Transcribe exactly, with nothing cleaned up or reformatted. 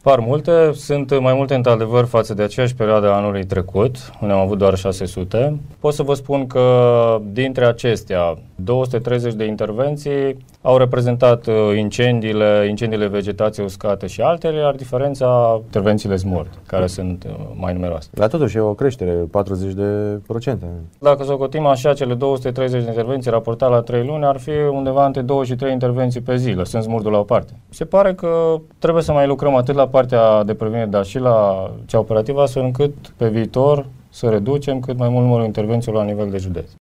Par multe, sunt mai multe într-adevăr față de aceeași perioadă a anului trecut, unde am avut doar șase sute. Pot să vă spun că dintre acestea, două sute treizeci de intervenții au reprezentat incendiile, incendiile vegetației uscate și altele, iar diferența intervențiile smurt, care sunt mai numeroase. Dar totuși e o creștere, patruzeci de procente. Dacă socotim așa, cele două sute treizeci de intervenții raportate la trei luni, ar fi undeva între două și trei intervenții pe zi, lăsând smurtul la o parte. Se pare că trebuie să mai lucrăm atât la partea de prevenire, dar și la cea operativă, astfel încât pe viitor să reducem cât mai mult numărul intervențiilor la nivel de județ.